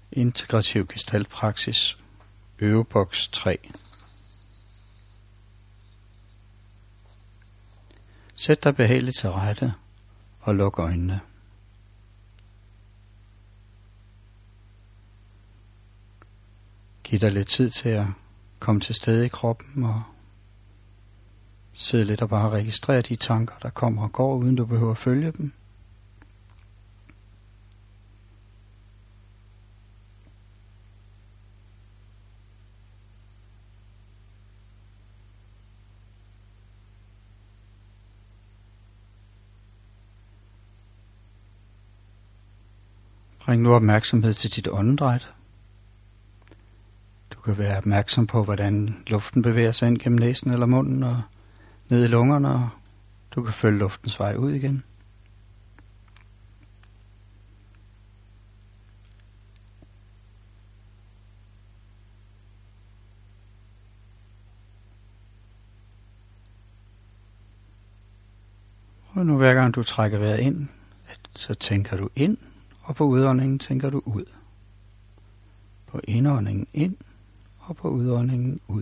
Integrativ gestaltpraksis, øveboks 3. Sæt dig behageligt til rette og luk øjnene. Giv dig lidt tid til at komme til stede i kroppen og sidde lidt og bare registrere de tanker, der kommer og går, uden du behøver at følge dem. Bring nu opmærksomhed til dit åndedræt. Du kan være opmærksom på, hvordan luften bevæger sig ind gennem næsen eller munden og ned i lungerne, og du kan følge luftens vej ud igen. Og nu hver gang du trækker vejret ind, så tænker du ind, og på udåndingen tænker du ud. På indåndingen ind, og på udåndingen ud.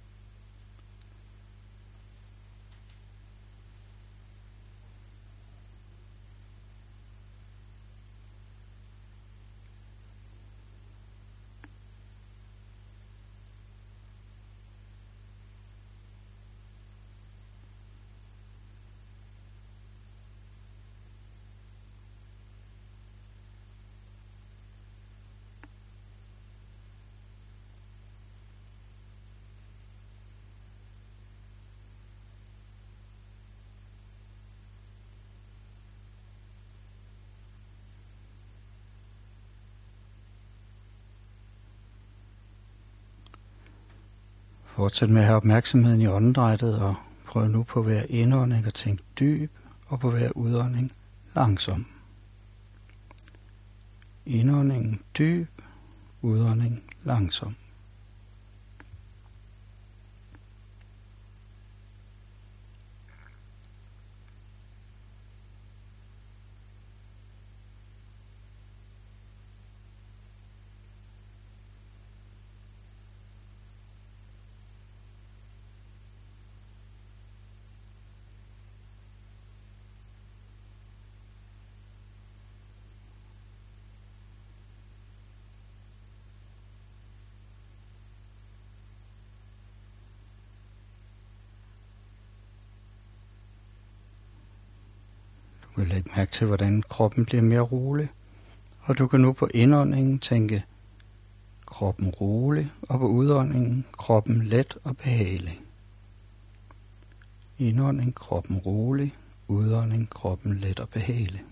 Fortsæt med at have opmærksomheden i åndedrættet og prøv nu på hver indånding at tænke dyb, og på hver udånding langsom. Indånding dyb, udånding langsom. Du kan lægge mærke til, hvordan kroppen bliver mere rolig, og du kan nu på indåndingen tænke kroppen rolig, og på udåndingen kroppen let og behagelig. Indånding kroppen rolig, udånding kroppen let og behagelig.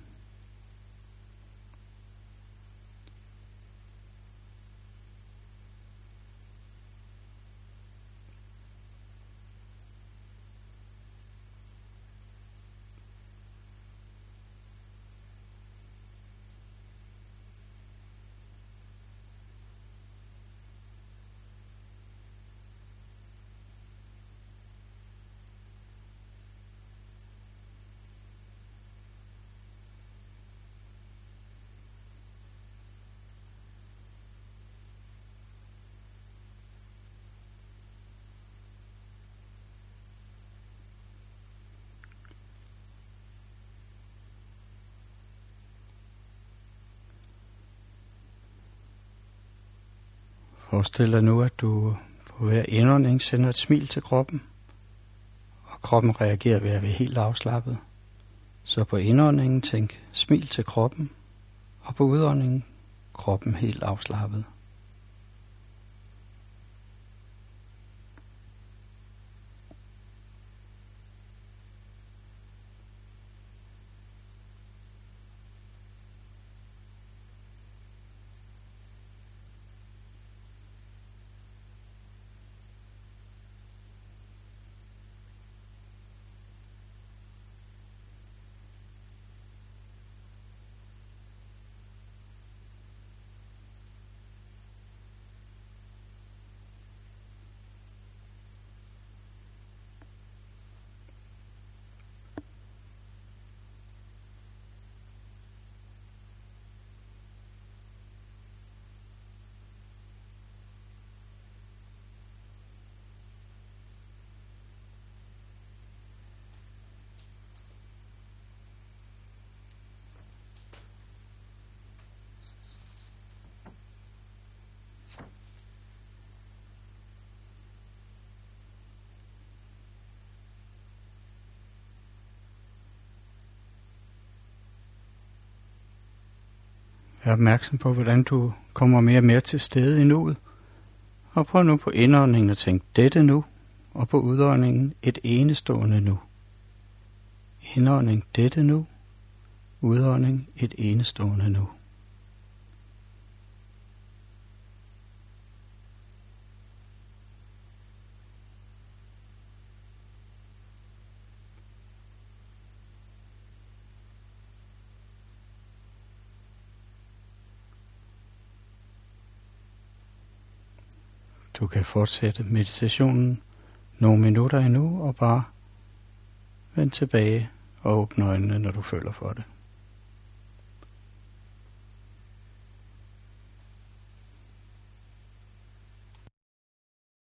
Forestil dig nu, at du på hver indånding sender et smil til kroppen, og kroppen reagerer ved at være helt afslappet. Så på indåndingen tænk smil til kroppen, og på udåndingen kroppen helt afslappet. Vær opmærksom på, hvordan du kommer mere og mere til stede i nuet. Og prøv nu på indåndingen at tænke dette nu, og på udåndingen et enestående nu. Indånding dette nu, udånding et enestående nu. Du kan fortsætte meditationen nogle minutter endnu og bare vend tilbage og åbne øjnene, når du føler for det.